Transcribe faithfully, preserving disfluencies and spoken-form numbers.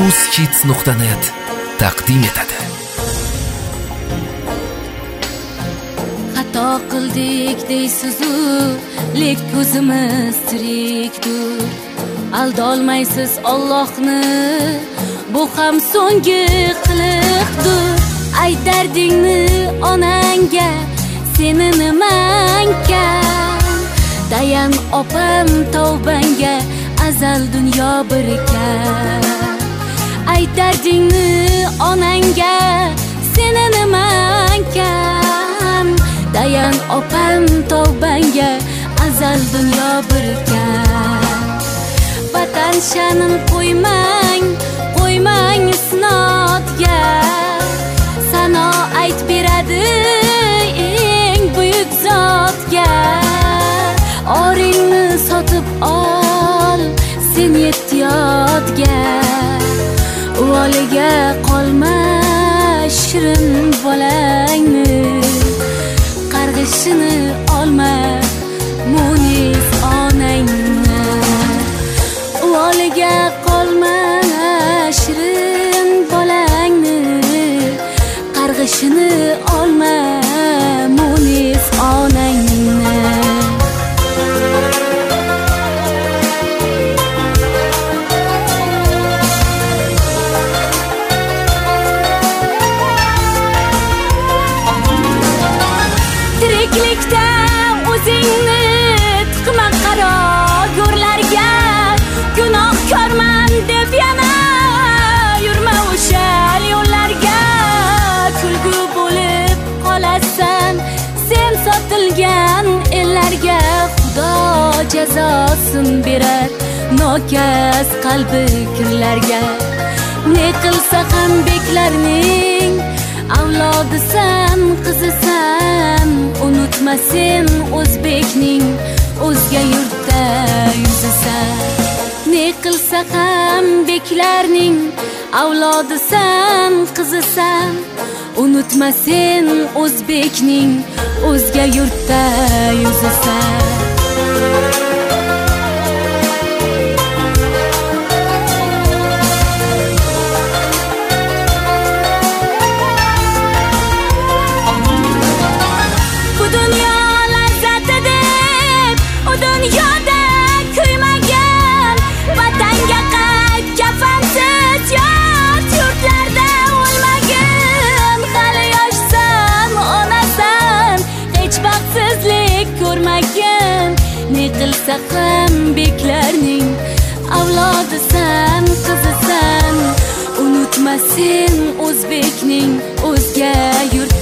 uzkids nuqta net taqdim etadi. Xato qildik deysiz-u, lek ko'zimiz tirikdur. Aldolmaysiz Allohni, bu ham so'nggi qiliqdir. Ay dardingni onangga, seni nimankan? Dayan opam tavbangga, azal dunyo bir ekan. Ay dardingni onangga, seni nimankan? Dayan opam tavbangga, azal dunyo bir ekan. Vatan sha'nin qo'ymang, qo'ymang isnodga. Sano ayt beradi eng buyuk zotga. Oringni sotib ol, sen yettiyotga. Uvoliga qolma shirin bolangni, qarg'ishini olma munis onangni. Uvoliga qolma shirin bolangni, qarg'ishini olma munis onangni. Tiriklikda o'zingni tiqma qaro yo'llarga. Gunohkorman deb yana yurma o'sha yo'llarga. Kulgu bo'lib qolasan sen sotilgan ellarga. Xudo jazosin berar nokas qalbi kirlarga. Ne qilsa ham beklarning avlodisan, qizisan. Unutma sen o'zbekning, o'zga yurtda yuzasan. Ne qilsa ham beklarning avlodisan, qizisan. Unutma sen o'zbekning, o'zga yurtda yuzasan. Bu dunyo lazzati deb u dunyoda kuymagan. Vatanga qayt kafansiz yot yurtlarda o'lmagin. Hali yoshsan, onasan, hech baxtsizlik ko'rmagin. Ne qilsa ham beklarning avlodisan, qizisan. Unutma sen o'zbekning, o'zga yurt